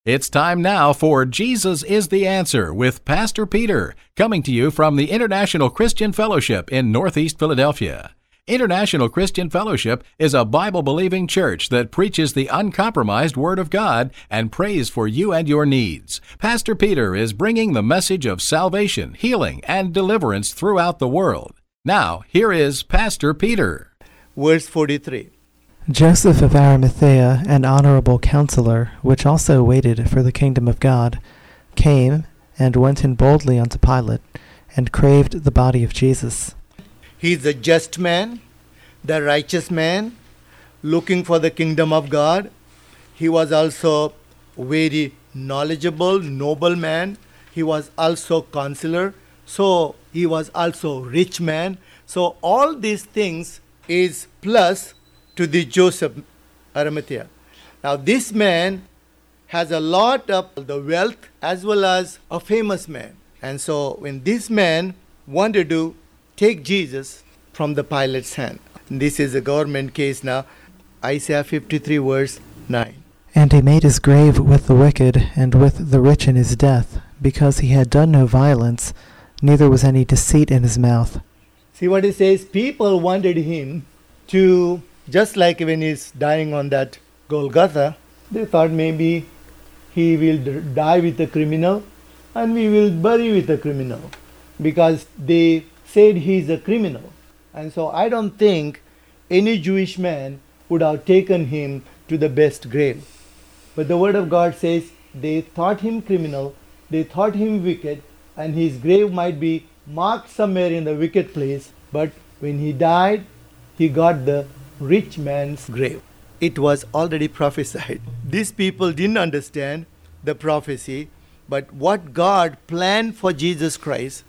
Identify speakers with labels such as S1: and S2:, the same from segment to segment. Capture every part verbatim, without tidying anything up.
S1: It's time now for Jesus is the Answer with Pastor Peter, coming to you from the International Christian Fellowship in Northeast Philadelphia. International Christian Fellowship is a Bible-believing church that preaches the uncompromised Word of God and prays for you and your needs. Pastor Peter is bringing the message of salvation, healing, and deliverance throughout the world. Now, here is Pastor Peter.
S2: Verse forty-three.
S3: Joseph of Arimathea, an honorable counselor, which also waited for the kingdom of God, came and went in boldly unto Pilate, and craved the body of Jesus.
S2: He is the just man, the righteous man, looking for the kingdom of God. He was also very knowledgeable, noble man. He was also counselor. So he was also rich man. So all these things is plus to the Joseph Arimathea. Now this man has a lot of the wealth as well as a famous man. And so when this man wanted to take Jesus from the Pilate's hand, this is a government case now, Isaiah fifty-three verse nine.
S3: And he made his grave with the wicked and with the rich in his death, because he had done no violence, neither was any deceit in his mouth.
S2: See what he says? People wanted him to, just like when he's dying on that Golgotha, they thought maybe he will d- die with a criminal and we will bury with a criminal, because they said he's a criminal. And so I don't think any Jewish man would have taken him to the best grave. But the word of God says they thought him criminal, they thought him wicked, and his grave might be marked somewhere in the wicked place. But when he died, he got the rich man's grave. It was already prophesied. These people didn't understand the prophecy, but what God planned for Jesus Christ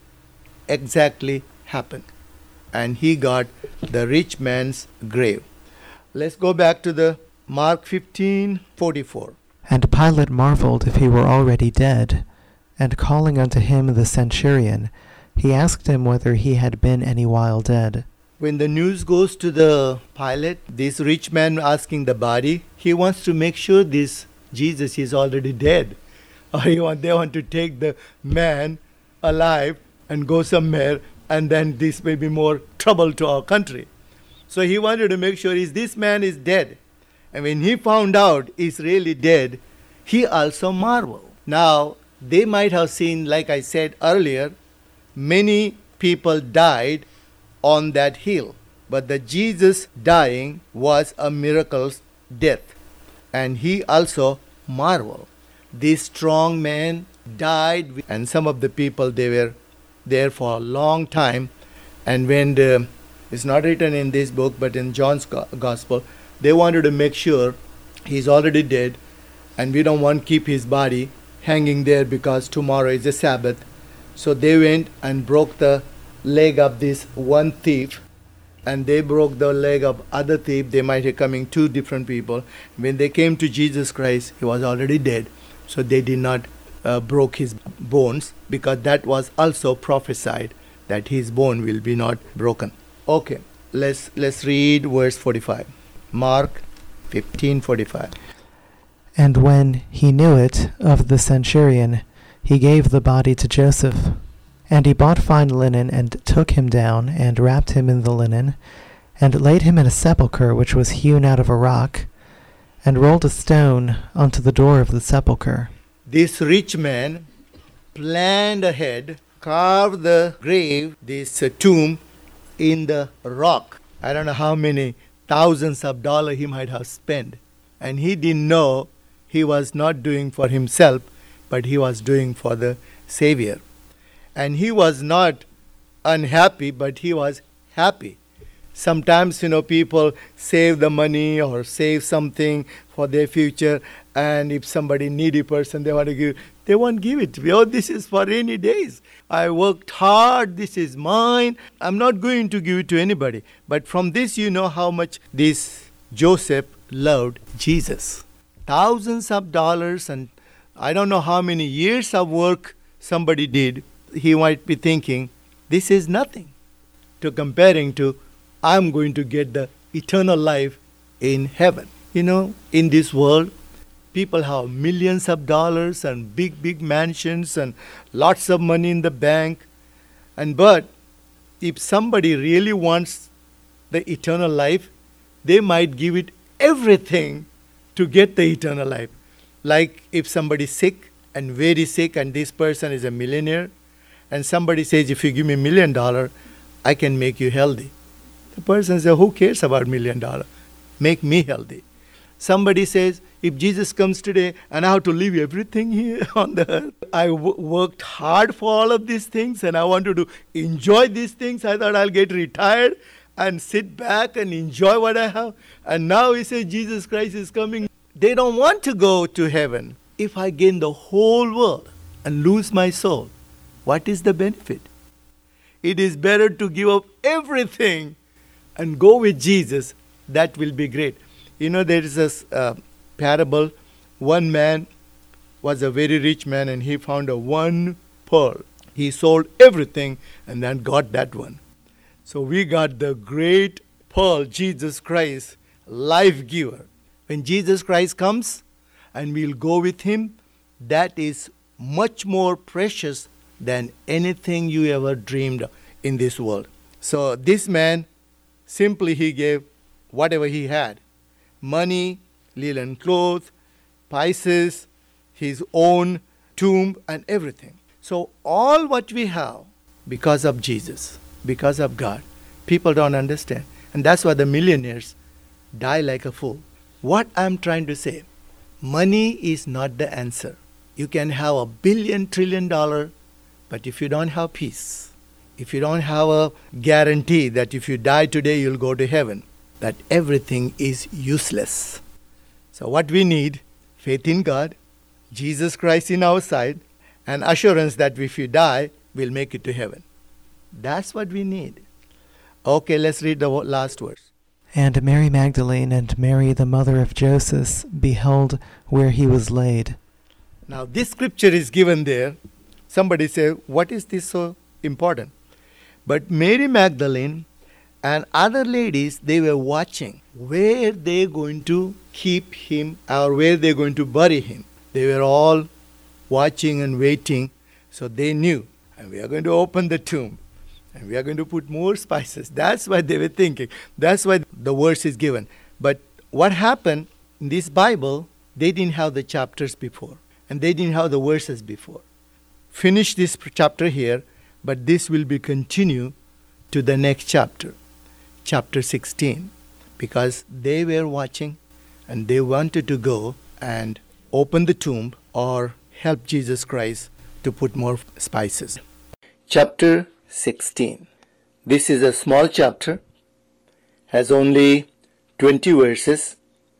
S2: exactly happened. And he got the rich man's grave. Let's go back to the Mark fifteen forty-four.
S3: And Pilate marveled if he were already dead, and calling unto him the centurion, he asked him whether he had been any while dead.
S2: When the news goes to the Pilate, this rich man asking the body, he wants to make sure this Jesus is already dead. Or he want, they want to take the man alive and go somewhere, and then this may be more trouble to our country. So he wanted to make sure is this man is dead. And when he found out he's really dead, he also marveled. Now, they might have seen, like I said earlier, many people died on that hill. But the Jesus dying was a miracle's death. And he also marveled. This strong man died, and some of the people, they were there for a long time. And when the, it's not written in this book, but in John's gospel, they wanted to make sure he's already dead, and we don't want to keep his body hanging there because tomorrow is a Sabbath. So they went and broke the leg of this one thief, and they broke the leg of other thief. They might have coming two different people. When they came to Jesus Christ, he was already dead. So they did not uh, broke his bones, because that was also prophesied that his bone will be not broken. Okay, let's let's read verse forty-five. Mark fifteen forty-five.
S3: And when he knew it of the centurion, he gave the body to Joseph. And he bought fine linen, and took him down, and wrapped him in the linen, and laid him in a sepulchre which was hewn out of a rock, and rolled a stone unto the door of the sepulchre.
S2: This rich man planned ahead, carved the grave, this uh, tomb, in the rock. I don't know how many thousands of dollars he might have spent. And he didn't know he was not doing for himself, but he was doing for the Savior. And he was not unhappy, but he was happy. Sometimes, you know, people save the money or save something for their future, and if somebody needy person they want to give, they won't give it. Oh, this is for rainy days. I worked hard. This is mine. I'm not going to give it to anybody. But from this, you know how much this Joseph loved Jesus. Thousands of dollars, and I don't know how many years of work somebody did. He might be thinking, this is nothing to comparing to I'm going to get the eternal life in heaven. You know, in this world, People have millions of dollars and big, big mansions and lots of money in the bank. And but if somebody really wants the eternal life, they might give it everything to get the eternal life. Like if somebody's sick and very sick and this person is a millionaire, and somebody says, if you give me a million dollars, I can make you healthy. The person says, who cares about million dollars? Make me healthy. Somebody says, if Jesus comes today and I have to leave everything here on the earth, I w- worked hard for all of these things and I wanted to enjoy these things. I thought I'll get retired and sit back and enjoy what I have. And now he says Jesus Christ is coming. They don't want to go to heaven. If I gain the whole world and lose my soul, what is the benefit? It is better to give up everything and go with Jesus. That will be great. You know, there is a uh, parable. One man was a very rich man and he found a one pearl. He sold everything and then got that one. So we got the great pearl, Jesus Christ, life giver. When Jesus Christ comes and we'll go with him, that is much more precious than anything you ever dreamed of in this world. So this man, simply he gave whatever he had. Money, linen clothes, spices, his own tomb and everything. So all what we have because of Jesus, because of God, people don't understand. And that's why the millionaires die like a fool. What I'm trying to say, money is not the answer. You can have a billion, trillion dollar, but if you don't have peace, if you don't have a guarantee that if you die today, you'll go to heaven, that everything is useless. So what we need, faith in God, Jesus Christ in our side, and assurance that if you die, we'll make it to heaven. That's what we need. Okay, let's read the last verse.
S3: And Mary Magdalene and Mary the mother of Joseph beheld where he was laid.
S2: Now this scripture is given there. Somebody say, what is this so important? But Mary Magdalene and other ladies, they were watching where they're going to keep him or where they're going to bury him. They were all watching and waiting. So they knew, and we are going to open the tomb. And we are going to put more spices. That's what they were thinking. That's why the verse is given. But what happened in this Bible, they didn't have the chapters before. And they didn't have the verses before. Finish this chapter here, but this will be continue to the next chapter, chapter sixteen. Because they were watching and they wanted to go and open the tomb or help Jesus Christ to put more spices. Chapter sixteen. This is a small chapter, has only twenty verses,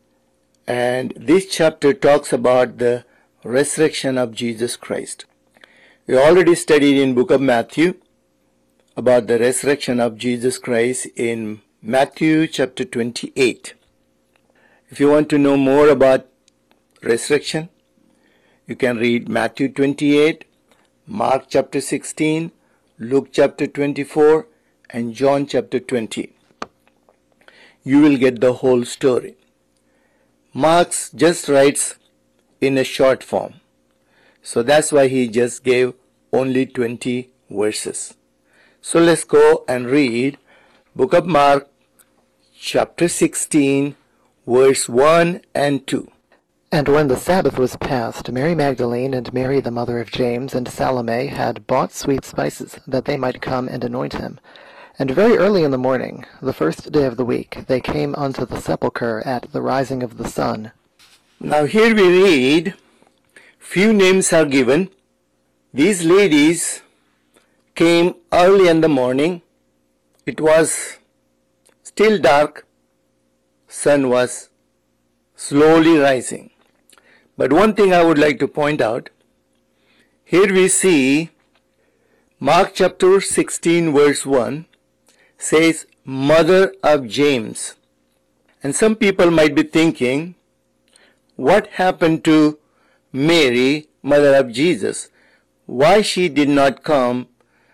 S2: and this chapter talks about the resurrection of Jesus Christ. We already studied in book of Matthew about the resurrection of Jesus Christ in Matthew chapter twenty-eight. If you want to know more about resurrection, you can read Matthew twenty-eight, Mark chapter sixteen, Luke chapter twenty-four, and John chapter twenty. You will get the whole story. Mark just writes in a short form. So that's why he just gave only twenty verses. So let's go and read book of Mark chapter sixteen, verse one and two.
S3: And when the Sabbath was past, Mary Magdalene and Mary the mother of James and Salome had bought sweet spices, that they might come and anoint him. And very early in the morning, the first day of the week, they came unto the sepulchre at the rising of the sun.
S2: Now here we read, few names are given. These ladies came early in the morning. It was still dark. Sun was slowly rising. But one thing I would like to point out, here we see Mark chapter sixteen verse one says mother of James. And some people might be thinking, what happened to Mary, mother of Jesus? Why she did not come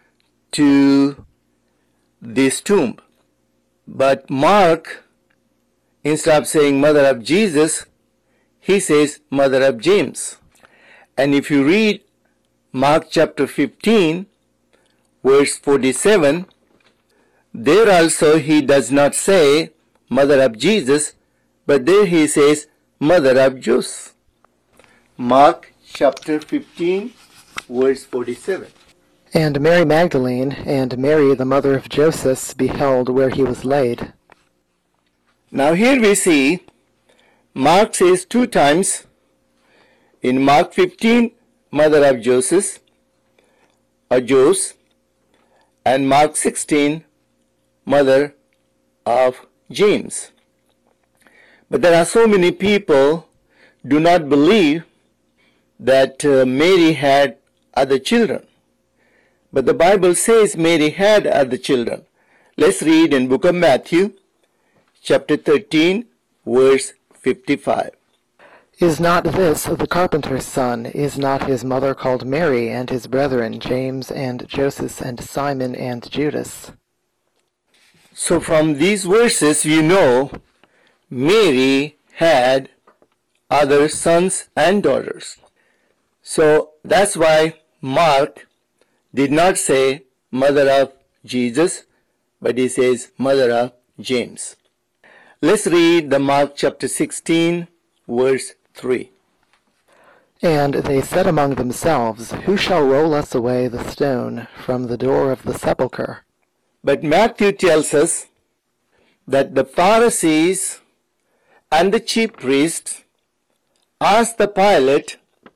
S2: to this tomb? But Mark, instead of saying mother of Jesus, he says mother of James. And if you read Mark chapter fifteen, verse forty-seven, there also he does not say mother of Jesus, but there he says mother of Jews. Mark chapter fifteen, verse forty-seven.
S3: And Mary Magdalene and Mary the mother of Joseph beheld where he was laid.
S2: Now here we see Mark says two times, in Mark fifteen, mother of Joseph, or Jews, and Mark sixteen, mother of James. But there are so many people do not believe that uh, Mary had other children. But the Bible says Mary had other children. Let's read in book of Matthew, chapter thirteen, verse fifty-five.
S3: Is not this the carpenter's son? Is not his mother called Mary, and his brethren James and Joseph and Simon and Judas?
S2: So from these verses you know Mary had other sons and daughters. So that's why Mark did not say mother of Jesus, but he says mother of James. Let's read the Mark chapter sixteen, verse three.
S3: And they said among themselves, Who shall roll us away the stone from the door of the sepulchre?
S2: But Matthew tells us that the Pharisees and the chief priests asked the Pilate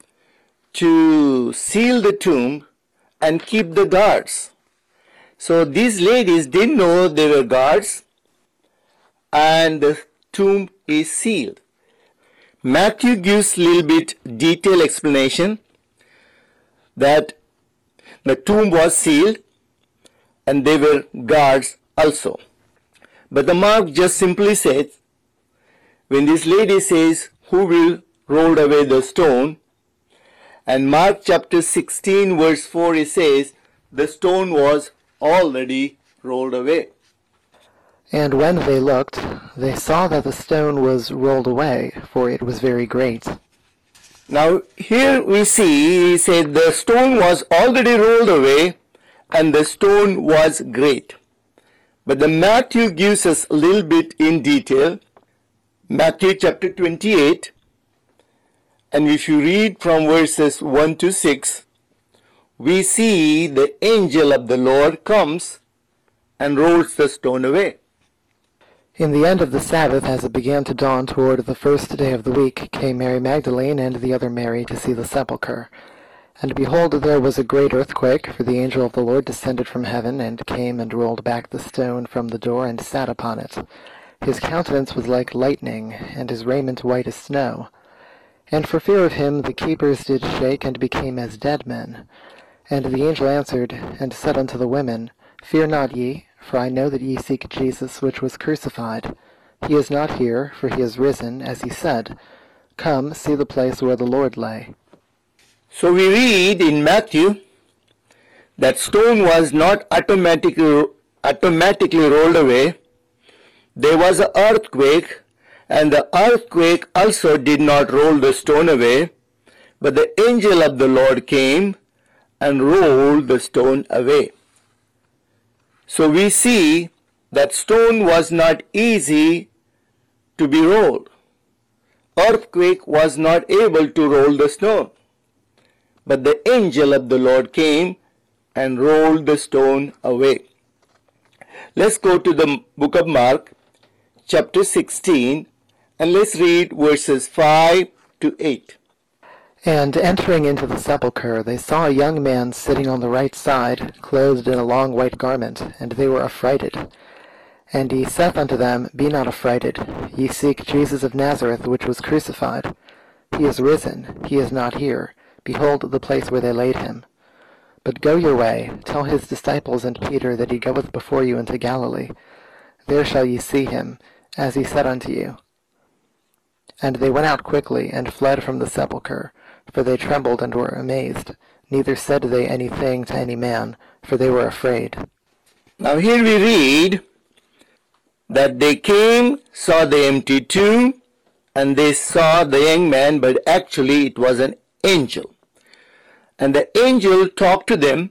S2: to seal the tomb and keep the guards. So these ladies didn't know they were guards, and the tomb is sealed. Matthew gives a little bit detailed explanation that the tomb was sealed and they were guards also. But the Mark just simply says, when this lady says, who will roll away the stone? And Mark chapter sixteen verse four, it says, the stone was already rolled away.
S3: And when they looked, they saw that the stone was rolled away, for it was very great.
S2: Now here we see, he said the stone was already rolled away, and the stone was great. But the Matthew gives us a little bit in detail. Matthew chapter twenty-eight, and if you read from verses one to six, we see the angel of the Lord comes and rolls the stone away.
S3: In the end of the Sabbath, as it began to dawn toward the first day of the week, came Mary Magdalene and the other Mary to see the sepulchre. And behold, there was a great earthquake, for the angel of the Lord descended from heaven, and came and rolled back the stone from the door, and sat upon it. His countenance was like lightning, and his raiment white as snow. And for fear of him the keepers did shake, and became as dead men. And the angel answered, and said unto the women, Fear not ye, for I know that ye seek Jesus which was crucified. He is not here, for he is risen, as he said. Come, see the place where the Lord lay.
S2: So we read in Matthew that stone was not automatically, automatically rolled away. There was an earthquake, and the earthquake also did not roll the stone away, but the angel of the Lord came and rolled the stone away. So we see that stone was not easy to be rolled. Earthquake was not able to roll the stone. But the angel of the Lord came and rolled the stone away. Let's go to the book of Mark, chapter sixteen, and let's read verses five to eight.
S3: And entering into the sepulchre, they saw a young man sitting on the right side, clothed in a long white garment, and they were affrighted. And he saith unto them, Be not affrighted. Ye seek Jesus of Nazareth, which was crucified. He is risen. He is not here. Behold the place where they laid him. But go your way, tell his disciples and Peter that he goeth before you into Galilee. There shall ye see him, as he said unto you. And they went out quickly, and fled from the sepulchre, for they trembled and were amazed. Neither said they anything to any man, for they were afraid.
S2: Now here we read that they came, saw the empty tomb, and they saw the young man, but actually it was an angel. And the angel talked to them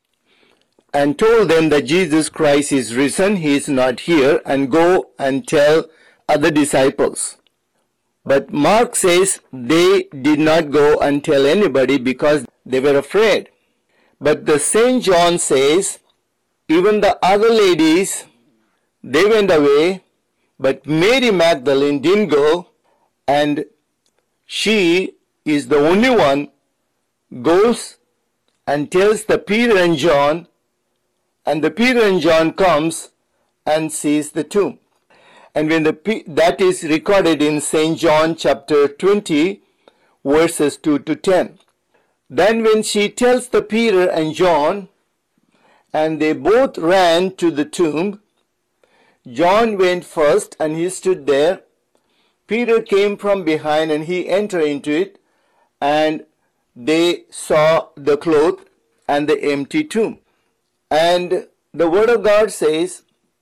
S2: and told them that Jesus Christ is risen, he is not here, and go and tell other disciples. But Mark says they did not go and tell anybody because they were afraid. But the Saint John says even the other ladies, they went away, but Mary Magdalene didn't go, and she is the only one goes and tells the Peter and John, and the Peter and John comes and sees the tomb. And when the that is recorded in Saint John chapter twenty, verses two to ten. Then when she tells the Peter and John, and they both ran to the tomb, John went first and he stood there. Peter came from behind and he entered into it, and they saw the cloth and the empty tomb. And the Word of God says,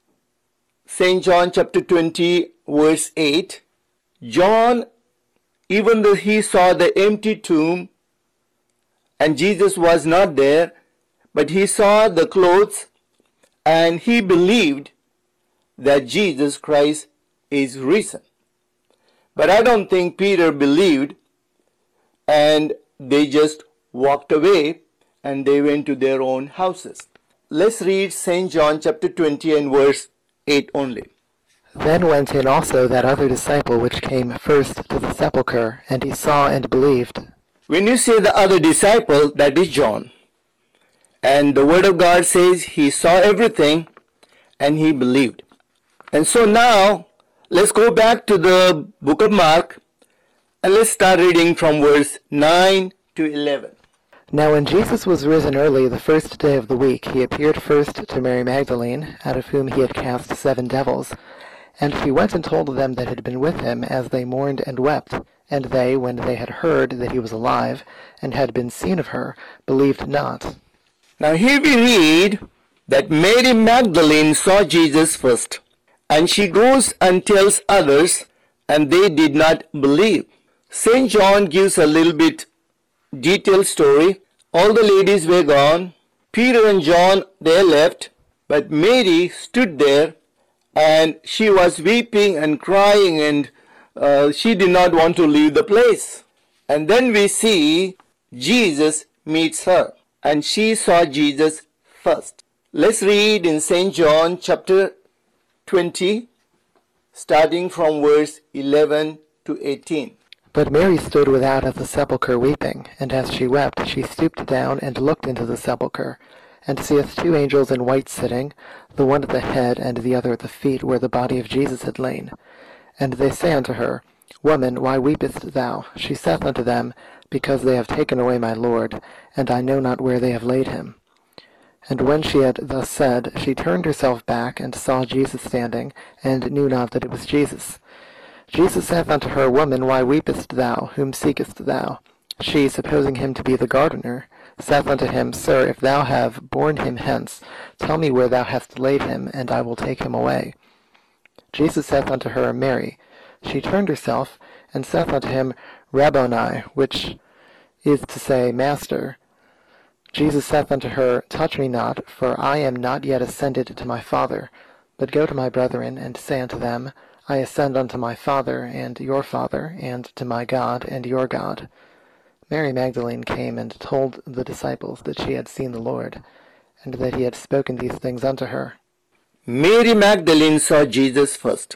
S2: Saint John chapter twenty, verse eight, John, even though he saw the empty tomb and Jesus was not there, but he saw the clothes and he believed that Jesus Christ is risen. But I don't think Peter believed, and they just walked away and they went to their own houses. Let's read Saint John chapter twenty and verse eight only.
S3: Then went in also that other disciple which came first to the sepulchre, and he saw and believed.
S2: When you say the other disciple, that is John. And the Word of God says he saw everything and he believed. And so now, let's go back to the book of Mark and let's start reading from verse nine to eleven.
S3: Now when Jesus was risen early the first day of the week, he appeared first to Mary Magdalene, out of whom he had cast seven devils. And she went and told them that had been with him, as they mourned and wept. And they, when they had heard that he was alive, and had been seen of her, believed not.
S2: Now here we read that Mary Magdalene saw Jesus first, and she goes and tells others, and they did not believe. Saint John gives a little bit detailed story. All the ladies were gone. Peter and John, they left, but Mary stood there, and she was weeping and crying, and uh, she did not want to leave the place. And then we see Jesus meets her, and she saw Jesus first. Let's read in Saint John chapter twenty, starting from verse eleven to eighteen.
S3: But Mary stood without at the sepulchre weeping, and as she wept, she stooped down and looked into the sepulchre, and seeth two angels in white sitting, the one at the head and the other at the feet, where the body of Jesus had lain. And they say unto her, Woman, why weepest thou? She saith unto them, Because they have taken away my Lord, and I know not where they have laid him. And when she had thus said, she turned herself back, and saw Jesus standing, and knew not that it was Jesus. Jesus saith unto her, Woman, why weepest thou? Whom seekest thou? She, supposing him to be the gardener, saith unto him, Sir, if thou have borne him hence, tell me where thou hast laid him, and I will take him away. Jesus saith unto her, Mary. She turned herself, and saith unto him, Rabboni, which is to say, Master. Jesus saith unto her, Touch me not, for I am not yet ascended to my Father, but go to my brethren, and say unto them, I ascend unto my Father, and your Father, and to my God, and your God. Mary Magdalene came and told the disciples that she had seen the Lord, and that he had spoken these things unto her.
S2: Mary Magdalene saw Jesus first.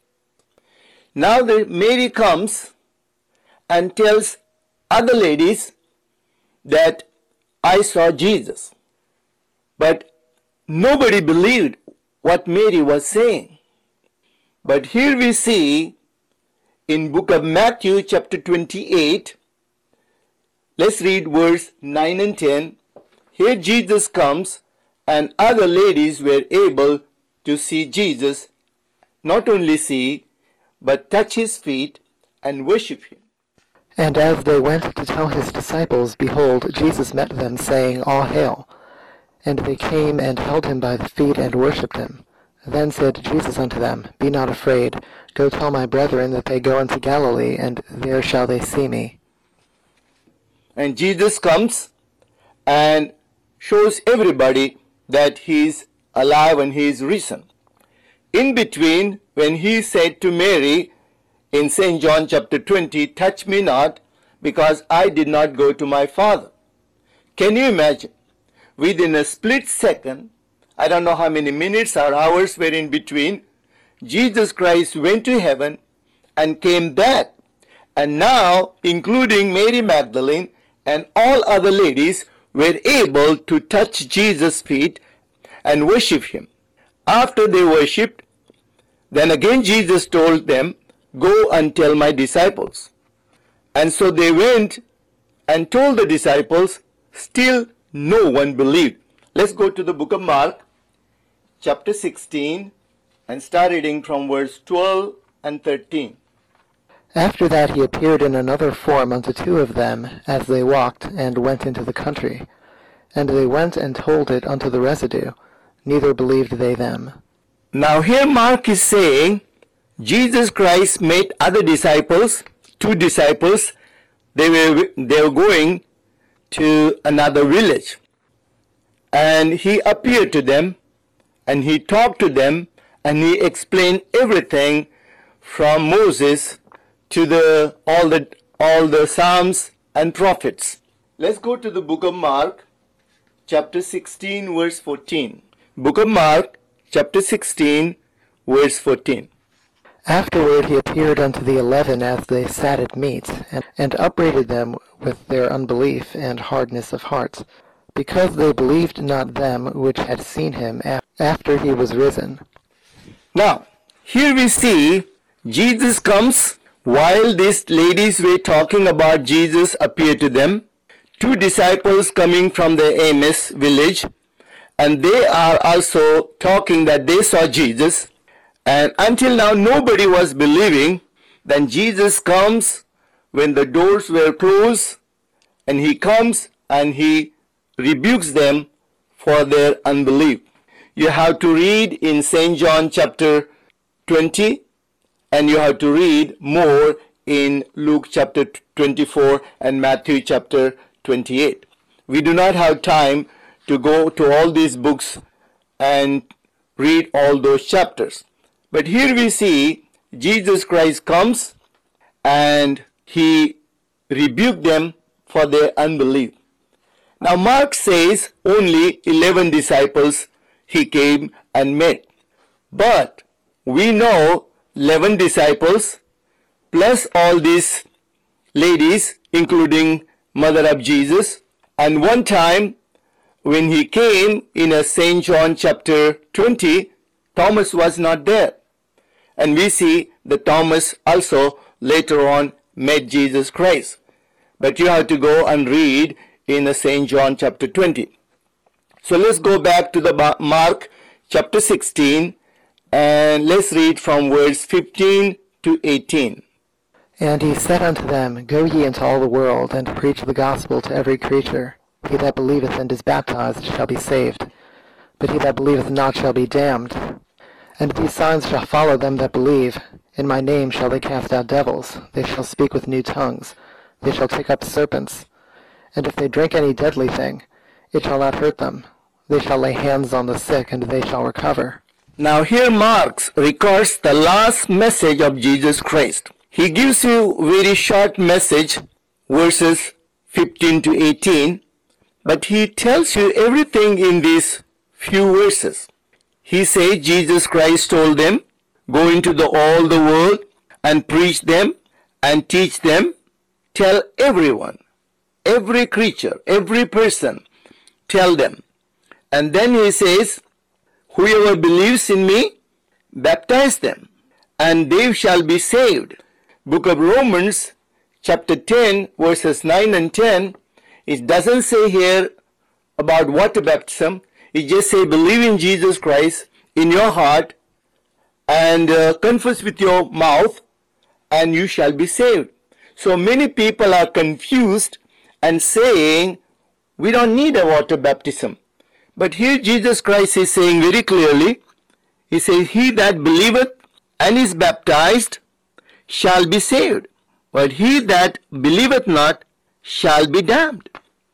S2: Now the Mary comes and tells other ladies that I saw Jesus. But nobody believed what Mary was saying. But here we see in book of Matthew chapter twenty-eight, let's read verse nine and ten. Here Jesus comes, and other ladies were able to see Jesus, not only see, but touch his feet and worship him.
S3: And as they went to tell his disciples, behold, Jesus met them, saying, All hail! And they came and held him by the feet and worshipped him. Then said Jesus unto them, Be not afraid. Go tell my brethren that they go into Galilee, and there shall they see me.
S2: And Jesus comes and shows everybody that he is alive and he is risen. In between, when he said to Mary in Saint John chapter twenty, touch me not, because I did not go to my Father. Can you imagine? Within a split second, I don't know how many minutes or hours were in between, Jesus Christ went to heaven and came back. And now, including Mary Magdalene and all other ladies, were able to touch Jesus' feet and worship him. After they worshipped, then again Jesus told them, Go and tell my disciples. And so they went and told the disciples. Still no one believed. Let's go to the book of Mark, chapter sixteen, and start reading from verse twelve and thirteen.
S3: After that he appeared in another form unto two of them, as they walked, and went into the country. And they went and told it unto the residue, neither believed they them.
S2: Now here Mark is saying, Jesus Christ made other disciples, two disciples. They were, they were going to another village. And he appeared to them, and he talked to them, and he explained everything from Moses to the all the all the Psalms and prophets. Let's go to the book of Mark, chapter sixteen, verse fourteen. Book of Mark, chapter sixteen, verse fourteen.
S3: Afterward he appeared unto the eleven as they sat at meat, and, and upbraided them with their unbelief and hardness of heart, because they believed not them which had seen him af- after he was risen.
S2: Now, here we see Jesus comes while these ladies were talking about Jesus appeared to them. Two disciples coming from the Emmaus village, and they are also talking that they saw Jesus. And until now, nobody was believing. Then Jesus comes when the doors were closed, and he comes and he rebukes them for their unbelief. You have to read in Saint John chapter twenty, and you have to read more in Luke chapter twenty-four and Matthew chapter twenty-eight. We do not have time to go to all these books and read all those chapters. But here we see Jesus Christ comes and he rebuked them for their unbelief. Now Mark says only eleven disciples he came and met. But we know eleven disciples plus all these ladies, including mother of Jesus. And one time when he came in a Saint John chapter twenty, Thomas was not there. And we see that Thomas also later on met Jesus Christ. But you have to go and read in the Saint John chapter twenty. So let's go back to the Mark chapter sixteen and let's read from verse fifteen to eighteen.
S3: And he said unto them, Go ye into all the world, and preach the gospel to every creature. He that believeth and is baptized shall be saved, but he that believeth not shall be damned. And these signs shall follow them that believe. In my name shall they cast out devils. They shall speak with new tongues. They shall take up serpents. And if they drink any deadly thing, it shall not hurt them. They shall lay hands on the sick, and they shall recover.
S2: Now here Mark records the last message of Jesus Christ. He gives you a very short message, verses fifteen to eighteen, but he tells you everything in these few verses. He said Jesus Christ told them, Go into the, all the world and preach them and teach them. Tell everyone, every creature, every person, tell them. And then he says, Whoever believes in me, baptize them, and they shall be saved. Book of Romans, chapter ten, verses nine and ten, it doesn't say here about water baptism. It just say believe in Jesus Christ in your heart and uh, confess with your mouth, and you shall be saved. So many people are confused and saying, we don't need a water baptism. But here Jesus Christ is saying very clearly, He says, he that believeth and is baptized shall be saved, but he that believeth not shall be damned.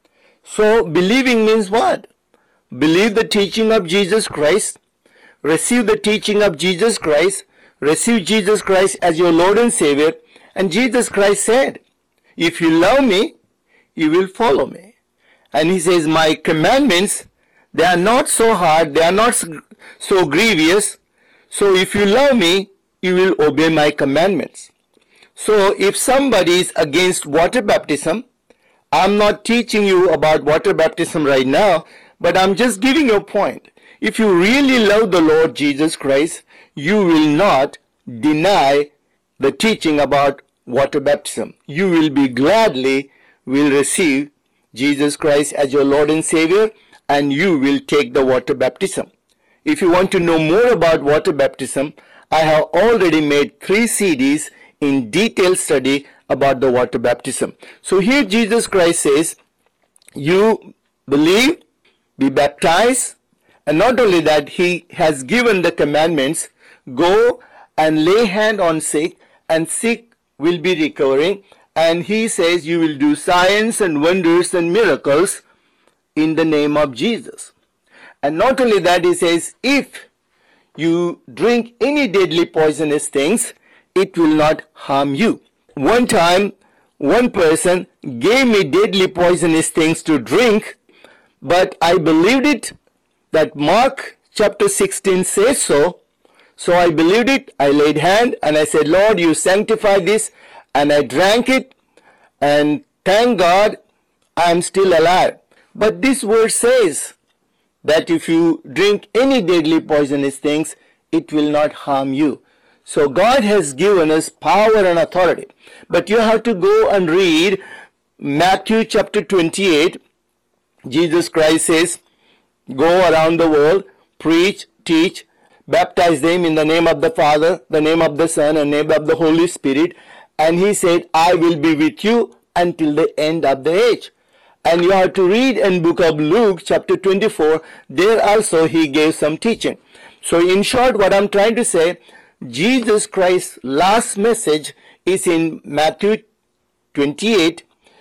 S2: So believing means what? Believe the teaching of Jesus Christ, receive the teaching of Jesus Christ, receive Jesus Christ as your Lord and Savior. And Jesus Christ said, if you love me, you will follow me. And he says, my commandments, they are not so hard, they are not so grievous. So if you love me, you will obey my commandments. So if somebody is against water baptism, I'm not teaching you about water baptism right now, but I'm just giving you a point. If you really love the Lord Jesus Christ, you will not deny the teaching about water baptism. You will be gladly will receive Jesus Christ as your Lord and Savior, and you will take the water baptism. If you want to know more about water baptism, I have already made three C Ds in detailed study about the water baptism. So here Jesus Christ says, you believe, be baptized, and not only that, he has given the commandments, go and lay hand on sick, and sick will be recovering. And he says you will do signs and wonders and miracles in the name of Jesus. And not only that, he says, if you drink any deadly poisonous things, it will not harm you. One time, one person gave me deadly poisonous things to drink, but I believed it, that Mark chapter sixteen says so. So I believed it, I laid hand, and I said, Lord, you sanctify this, and I drank it, and thank God, I am still alive. But this verse says that if you drink any deadly poisonous things, it will not harm you. So God has given us power and authority. But you have to go and read Matthew chapter twenty-eight. Jesus Christ says, go around the world, preach, teach, baptize them in the name of the Father, the name of the Son, and name of the Holy Spirit. And he said, I will be with you until the end of the age. And you have to read in book of Luke chapter twenty-four, there also he gave some teaching. So in short, what I'm trying to say, Jesus Christ's last message is in Matthew twenty-eight,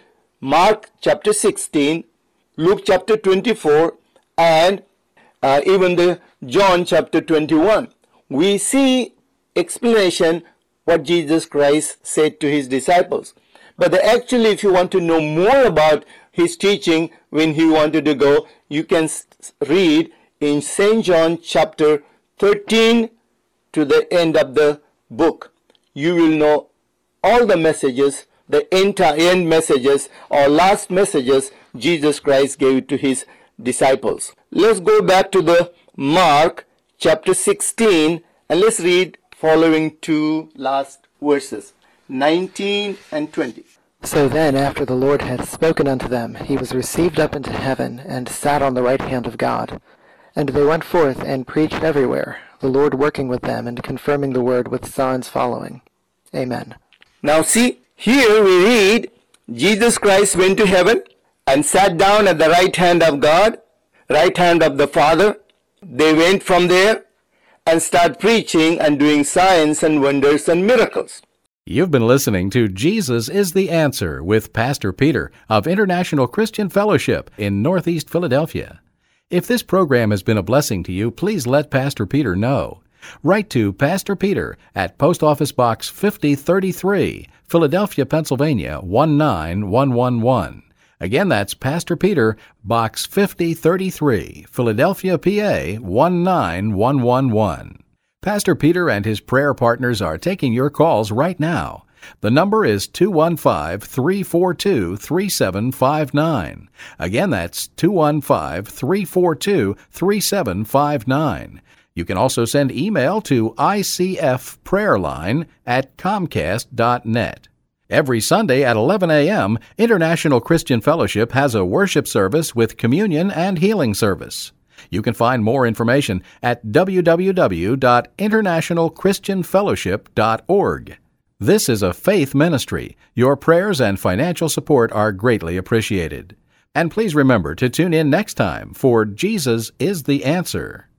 S2: Mark chapter sixteen, Luke chapter twenty-four, and uh, even the John chapter twenty-one. We see explanation what Jesus Christ said to his disciples. But the, actually, if you want to know more about his teaching when he wanted to go, you can read in Saint John chapter thirteen to the end of the book. You will know all the messages, the entire end messages or last messages Jesus Christ gave to his disciples. Let's go back to the Mark chapter sixteen and let's read following two last verses, nineteen and twenty.
S3: So then, after the Lord had spoken unto them, he was received up into heaven, and sat on the right hand of God. And they went forth and preached everywhere, the Lord working with them and confirming the word with signs following. Amen.
S2: Now see, here we read, Jesus Christ went to heaven and sat down at the right hand of God, right hand of the Father. They went from there and started preaching and doing signs and wonders and miracles.
S1: You've been listening to Jesus is the Answer with Pastor Peter of International Christian Fellowship in Northeast Philadelphia. If this program has been a blessing to you, please let Pastor Peter know. Write to Pastor Peter at Post Office Box fifty thirty-three, Philadelphia, Pennsylvania one nine one one one. Again, that's Pastor Peter, Box fifty thirty-three, Philadelphia, P A one nine one one one. Pastor Peter and his prayer partners are taking your calls right now. The number is two one five, three four two, three seven five nine. Again, that's two one five, three four two, three seven five nine. You can also send email to I C F prayerline at comcast dot net. Every Sunday at eleven a.m., International Christian Fellowship has a worship service with communion and healing service. You can find more information at w w w dot international christian fellowship dot org. This is a faith ministry. Your prayers and financial support are greatly appreciated. And please remember to tune in next time for Jesus is the Answer.